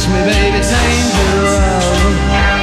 kiss me, baby, taint the world.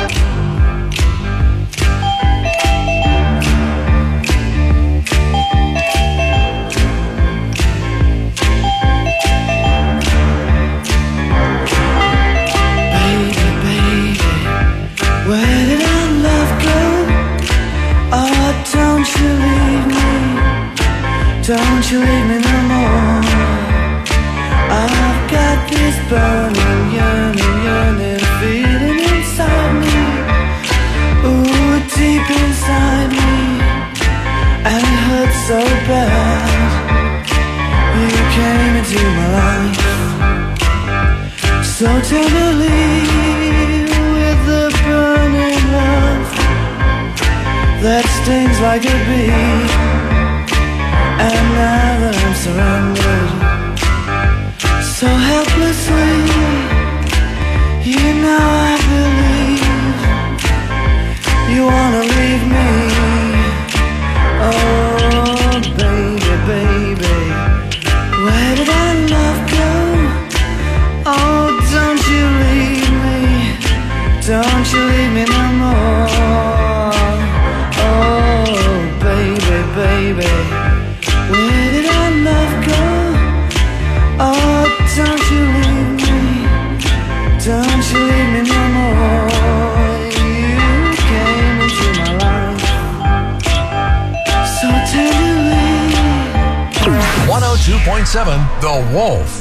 Baby, baby, where did our love go? Oh, don't you leave me, don't you leave me no more. I've got this burning, yearning, yearning feeling inside me. Ooh, deep inside me, and it hurts so bad. You came into my life so tenderly, with the burning love that stings like a bee. And now that I'm surrounded so helplessly, you know I believe you wanna leave me. Oh, baby, baby, where did our love go? Oh, don't you leave me, don't you leave me no more. Oh, baby, baby, where did our love go? Oh, don't you leave me, don't you leave me no more. You came into my life so tenderly. 102.7 The Wolf.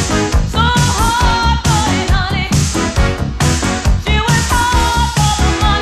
She went hard for the money.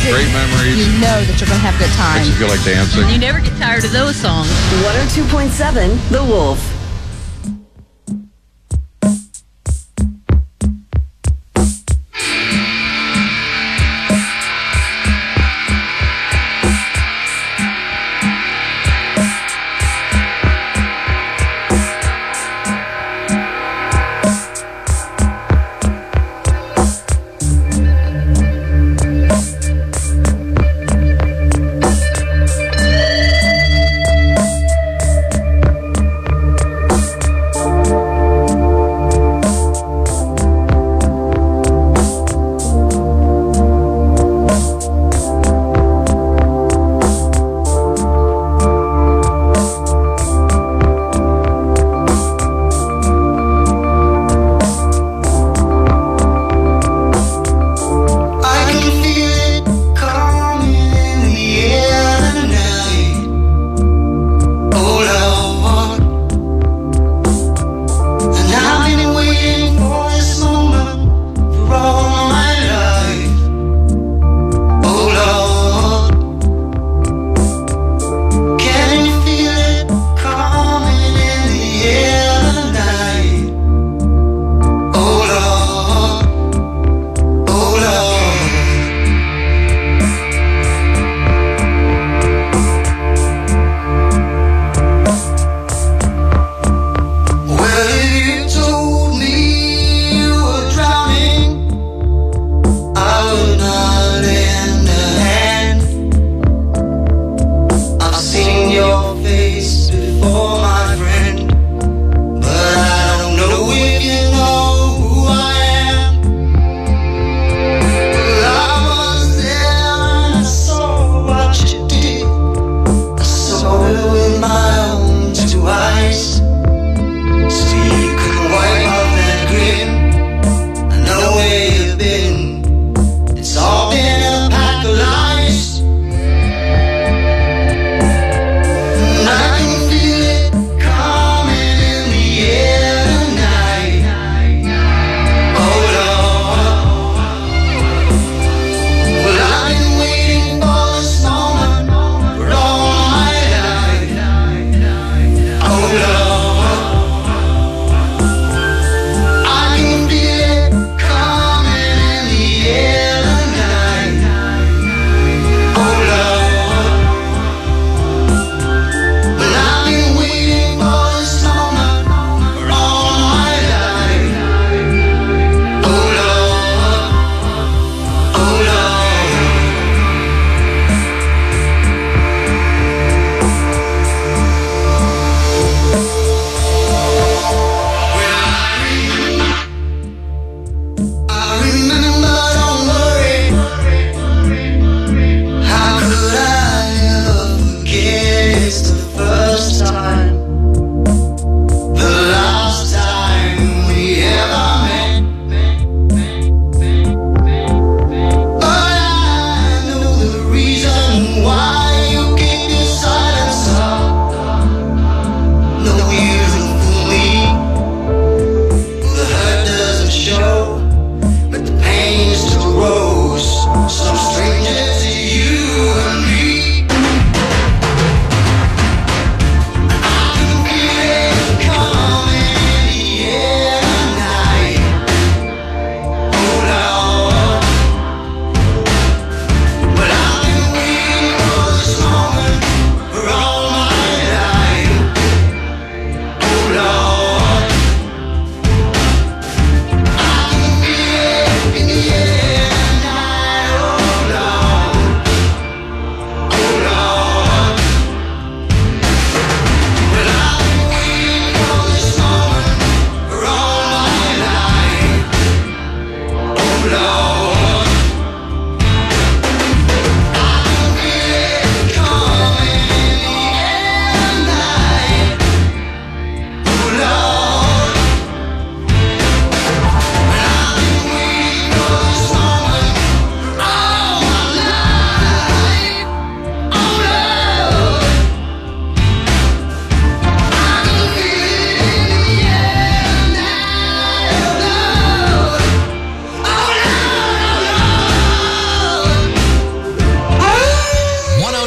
Great memories. You know that you're going to have a good time. Makes you feel like dancing. You never get tired of those songs. 102.7 The Wolf.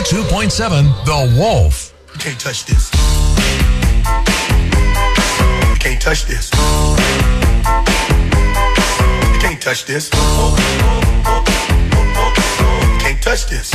102.7 The Wolf. You can't touch this. You can't touch this. You can't touch this. You can't touch this.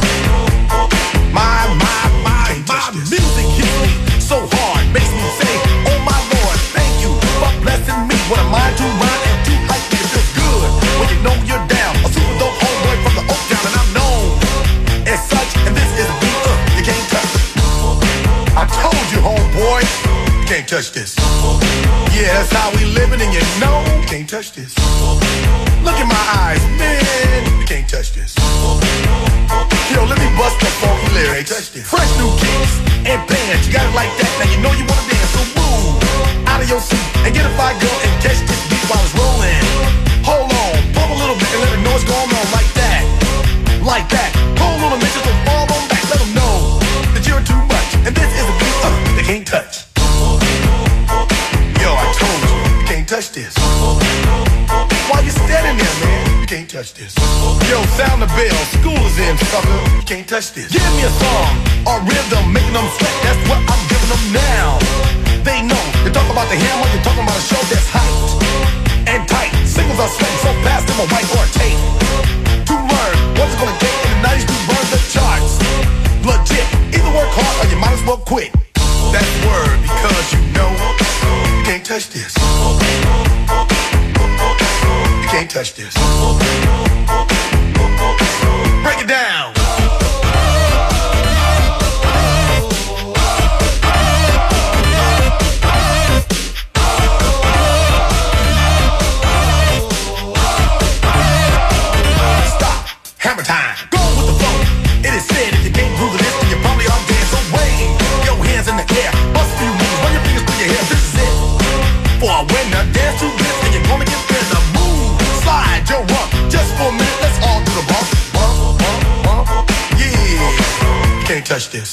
My music hits me so hard, makes me say, oh my Lord, thank you for blessing me. What a mind to rhyme and to hype me. It feels good when you know you're down. A super dope homeboy from the Oak Town, and I'm known as such. And this is a beat you can't touch. I told you, homeboy, you can't touch this. Yeah, that's how we living, and you know you can't touch this. Look in my eyes, man, you can't touch this. Yo, let me bust the funky lyrics. Fresh new kicks and bands, you got it like that. Now you know you wanna dance, so move out of your seat and get a fire girl and catch this beat while it's rolling. Hold on, pump a little bit and let them know what's going on like that. Like that. Hold on a minute, just fall on back. Let them know that you're too much. And this is a beat they can't touch. Yo, I told you, you can't touch this. Why you standing there, man? You can't touch this. Yo, sound the bell, school is in, sucker. You can't touch this. Give me a song or rhythm, making them sweat. That's what I'm giving them now. They know. You talk about the hammer, you're talking about a show that's hyped and tight. Singles are sweating so fast, them a white or a tape. To learn what's it gonna take in the 90s to burn the charts. Legit. Either work hard or you might as well quit. That's word, because you know you can't touch this. You can't touch this. Break it down. Stop. Hammer time. Go with the flow. It is said if you can't groove this, then you probably are dead. So wave your hands in the air. Bust a few moves. Run your fingers through your hair. This is it. For a winner, dance to this, and you're gonna get better. Move, slide your rump. Just for a minute, let's all do the bump. Bump, bump, bump. Yeah. You can't touch this.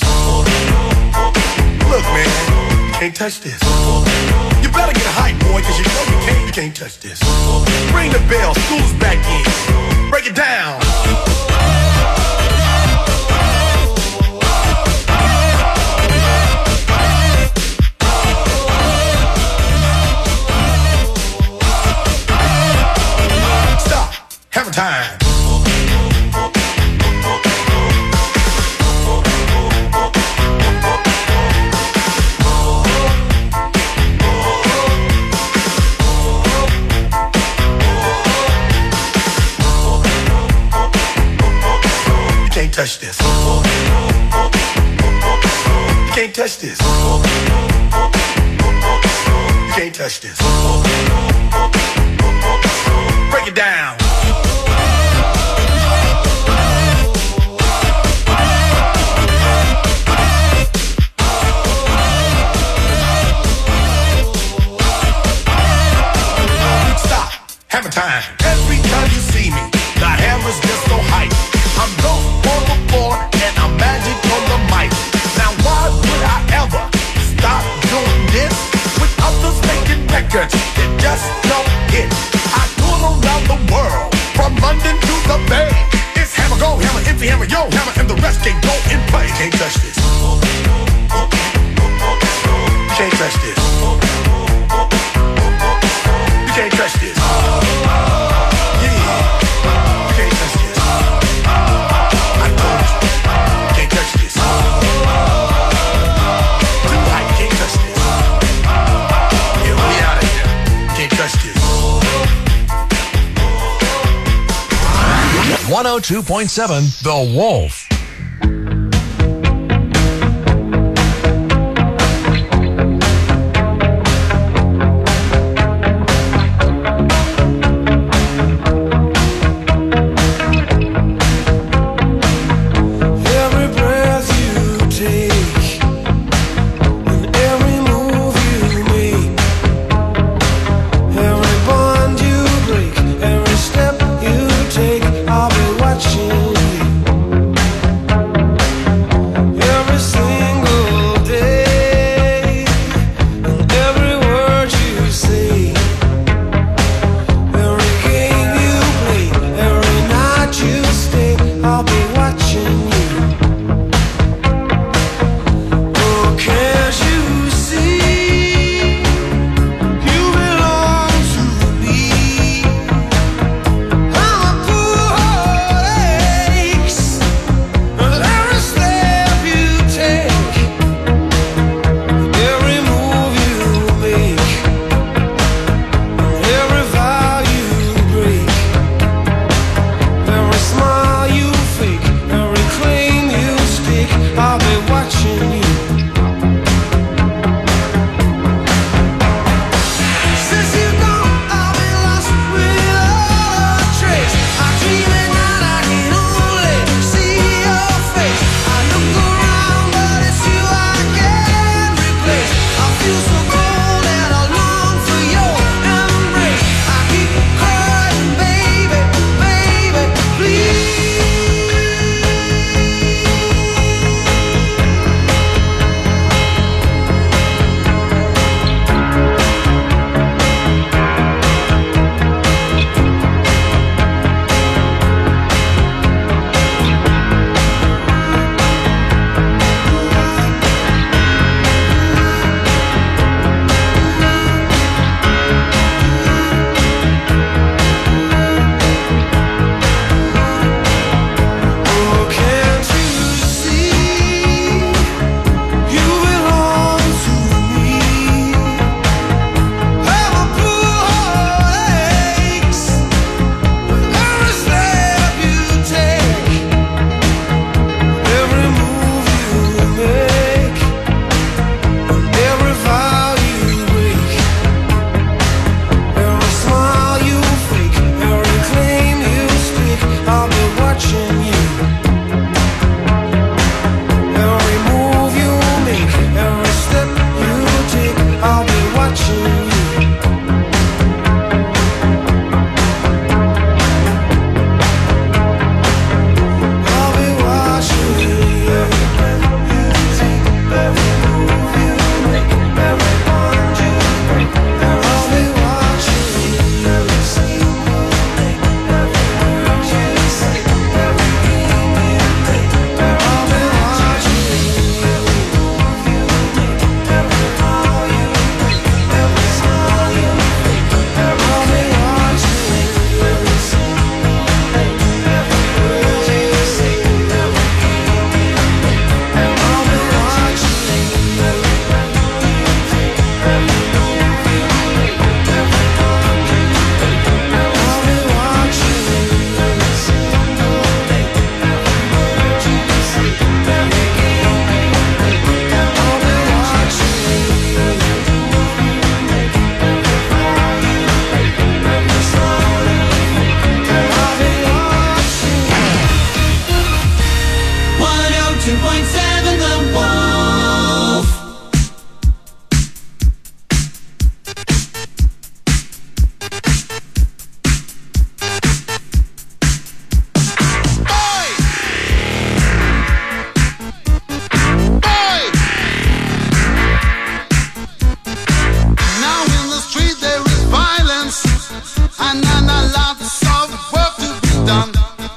Look, man, you can't touch this. You better get hype, boy, cause you know you can't touch this. Ring the bell, school's back in. Break it down. Hammer time. You can't touch this. You can't touch this. You can't touch this. Break it down. Hammer time. Every time you see me, the hammer's just so hype. I'm dope on the floor and I'm magic on the mic. Now why would I ever stop doing this with others making records that just don't hit? I tour around the world, from London to the Bay. It's hammer, go hammer, empty hammer, yo hammer, and the rest can go in play. You can't touch this. You can't touch this. You can't touch this. This 102.7 The Wolf. Step you take, I'll be watching you. 102.7 The Wolf. Now in the street there is violence, and lots of work to be done.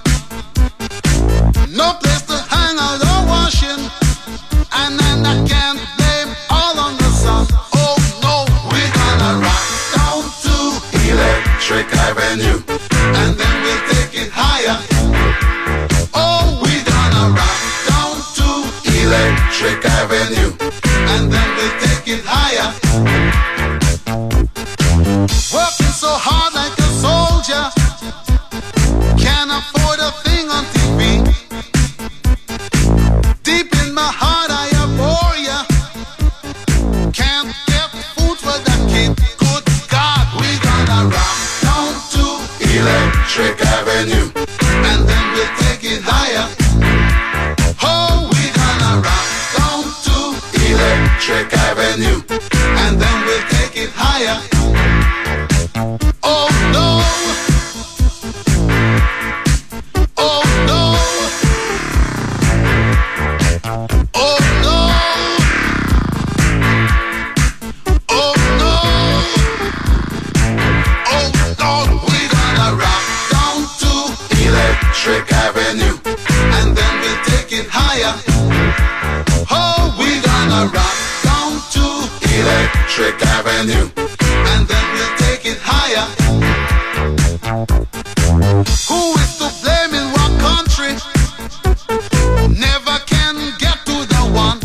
No place to hang out or washing, and I can't blame all on the sun. Oh no, we're gonna rock down to Electric Avenue, and then we'll take it higher. Oh, we're gonna rock down to Electric Avenue, and then we'll take it higher. Working so hard like a soldier, can't afford a thing on TV. Deep in my heart I abhor ya, can't get food for the kid. Good God, we gonna rock down to Electric Avenue, and then we'll take it higher. Oh, we gonna rock down to Electric Avenue, and then we'll take it higher. Oh no! Oh no! Oh no! Oh no! Oh Lord, we gonna rock down to Electric Avenue, and then we'll take it higher. Oh, we gonna rock down to Electric Avenue, and then we'll take it higher. Who is to blame in what country? Never can get to the one.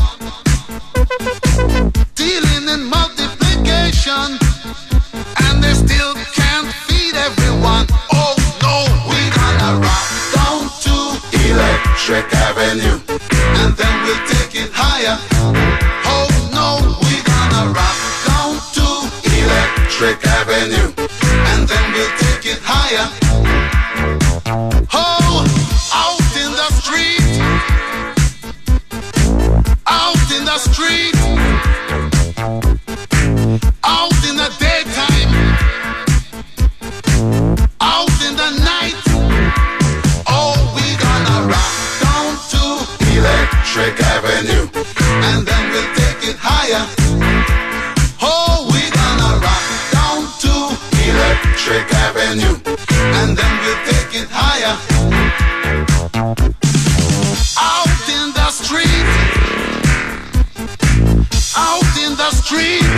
Dealing in multiplication, and they still can't feed everyone. Oh no, we gonna rock down to Electric Avenue, and then we'll take it higher. Oh no, we gonna rock down to Electric Avenue, and then we'll take it higher. Oh, out in the street, out in the street, out in the daytime, out in the night. Oh, we gonna rock down to Electric Avenue, and then we'll take it higher. Oh, we gonna rock down to Electric Avenue, and then we'll take it higher. Out in the street, out in the street,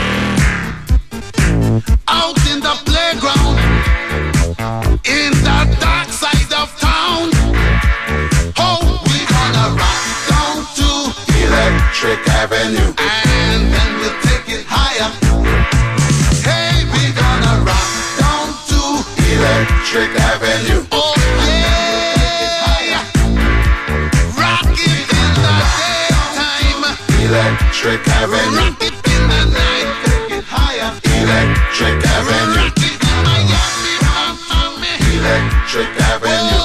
out in the playground, in the dark side of town. Oh, we gonna rock down to Electric Avenue, and then we'll take it higher. Hey, we gonna rock down to Electric Avenue. Oh yeah, rock it in the daytime, Electric Avenue. Rock it in the night, take it higher, Electric Avenue. Rock it in Miami, Electric Avenue.